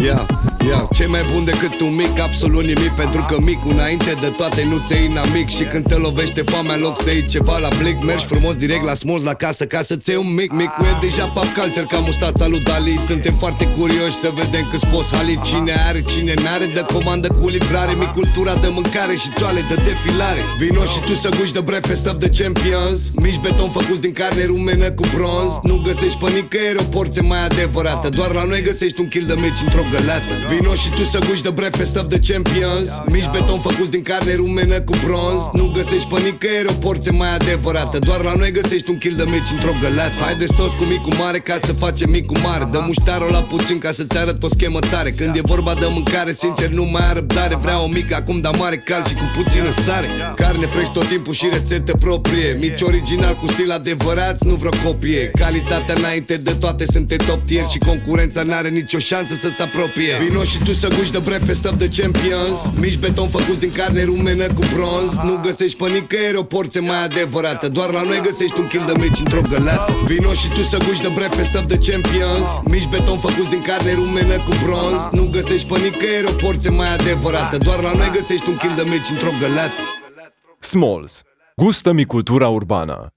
Ce mai bun decât un mic, absolut nimic. Pentru că micul înainte de toate nu ți-e inamic. Și când te lovește foamea, în loc să iei ceva la blic, mergi frumos direct la Smalls, la casă, ca să-ți iei un mic. Micul e deja pop culture ca mustața lui Dali. Suntem foarte curioși să vedem câți poți hali. Cine are, cine n-are, dă comandă cu livrare. Mic cultura de mâncare și țoale de defilare. Vino și tu să guși de breakfast of the champions. Mici beton făcuți din carne rumenă cu bronz. Nu găsești pe nicăieri o porție mai adevărată. Doar la noi găsești un kill de mici într-o găleată. Vino și tu să guși de breakfast of the champions. Mici beton făcuți din carne rumenă cu bronz. Nu găsești pe nicăieri o porție mai adevărată. Doar la noi găsești un kill de mici într-o găleată. Haideți toți cu micul mare ca să facem micul mare. Dă muștarul la puțin ca să-ți arăt o schemă tare. Când e vorba de mâncare, sincer nu mai am răbdare. Vreau o mică acum, dar mare, cald și cu puțină sare. Carne fresh tot timpul și rețete proprie. Mici original cu stil adevărat, nu vreo copie. Calitatea înainte de toate suntem top tier. Și concurența n-are nicio șansă să se apropie. Vino și tu să guși de breakfast of the champions. Mici beton făcuți din carne rumenă cu bronz. Nu găsești pe nicăieri o porție mai adevărată. Doar la noi găsești un kill de mici într-o găleată. Vino și tu să guși de breakfast of the champions. Mici beton făcuți din carne rumenă cu bronz. Nu găsești pe nicăieri o porție mai adevărată. Doar la noi găsești un kill de mici într-o găleată. Smalls. Gustă-mi cultura urbană.